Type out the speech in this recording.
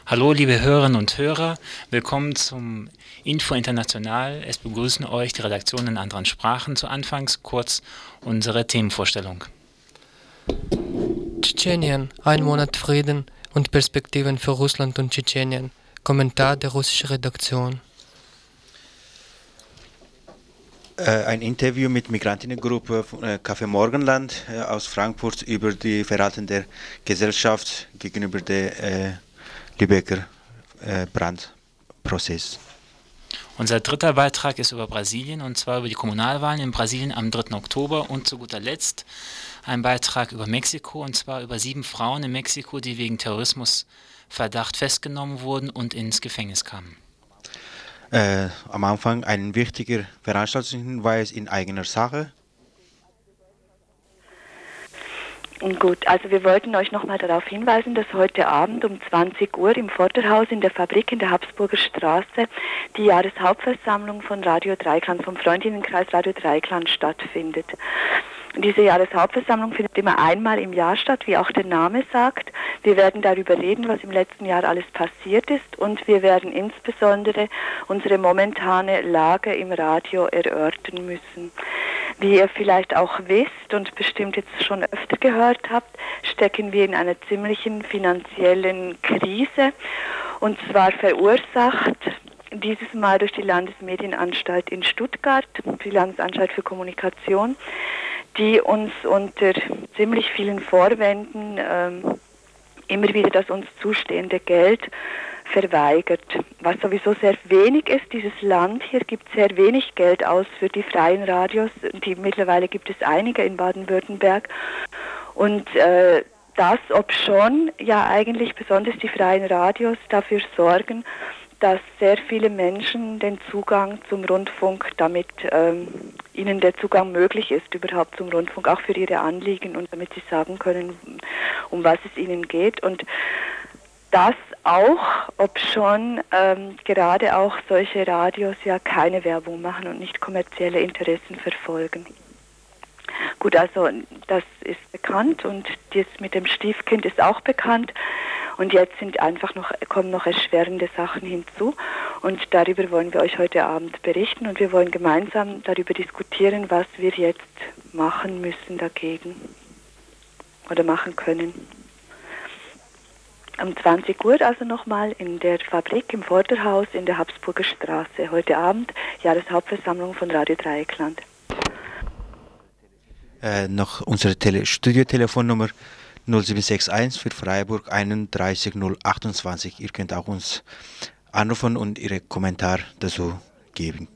Hallo, liebe Hörerinnen und Hörer, willkommen zum Info International. Es begrüßen euch die Redaktionen in anderen Sprachen. Zu Anfangs kurz unsere Themenvorstellung. Tschetschenien, ein Monat Frieden und Perspektiven für Russland und Tschetschenien. Kommentar der russischen Redaktion. Ein Interview mit Migrantinnengruppe Café Morgenland aus Frankfurt über die Verhalten der Gesellschaft gegenüber der Lübecker Brandprozess. Unser dritter Beitrag ist über Brasilien, und zwar über die Kommunalwahlen in Brasilien am 3. Oktober. Und zu guter Letzt ein Beitrag über Mexiko, und zwar über 7 Frauen in Mexiko, die wegen Terrorismusverdacht festgenommen wurden und ins Gefängnis kamen. Am Anfang ein wichtiger Veranstaltungshinweis in eigener Sache. Gut, also wir wollten euch nochmal darauf hinweisen, dass heute Abend um 20 Uhr im Vorderhaus in der Fabrik in der Habsburger Straße die Jahreshauptversammlung von Radio Dreikland, vom Freundinnenkreis Radio Dreikland stattfindet. Diese Jahreshauptversammlung findet immer einmal im Jahr statt, wie auch der Name sagt. Wir werden darüber reden, was im letzten Jahr alles passiert ist, und wir werden insbesondere unsere momentane Lage im Radio erörtern müssen. Wie ihr vielleicht auch wisst und bestimmt jetzt schon öfter gehört habt, stecken wir in einer ziemlichen finanziellen Krise, und zwar verursacht dieses Mal durch die Landesmedienanstalt in Stuttgart, die Landesanstalt für Kommunikation, die uns unter ziemlich vielen Vorwänden immer wieder das uns zustehende Geld verweigert. Was sowieso sehr wenig ist, dieses Land hier gibt sehr wenig Geld aus für die freien Radios. Mittlerweile gibt es einige in Baden-Württemberg. Und das, obschon ja eigentlich besonders die freien Radios dafür sorgen, dass sehr viele Menschen den Zugang zum Rundfunk, damit ihnen der Zugang möglich ist, überhaupt zum Rundfunk, auch für ihre Anliegen, und damit sie sagen können, um was es ihnen geht. Und das auch, obschon gerade auch solche Radios ja keine Werbung machen und nicht kommerzielle Interessen verfolgen. Gut, also das ist bekannt, und das mit dem Stiefkind ist auch bekannt. Und jetzt kommen noch erschwerende Sachen hinzu, und darüber wollen wir euch heute Abend berichten, und wir wollen gemeinsam darüber diskutieren, was wir jetzt machen müssen dagegen oder machen können. Um 20 Uhr also nochmal in der Fabrik im Vorderhaus in der Habsburger Straße. Heute Abend Jahreshauptversammlung von Radio Dreieckland. Noch unsere Studiotelefonnummer 0761 für Freiburg 31 028. Ihr könnt auch uns anrufen und Ihre Kommentare dazu geben.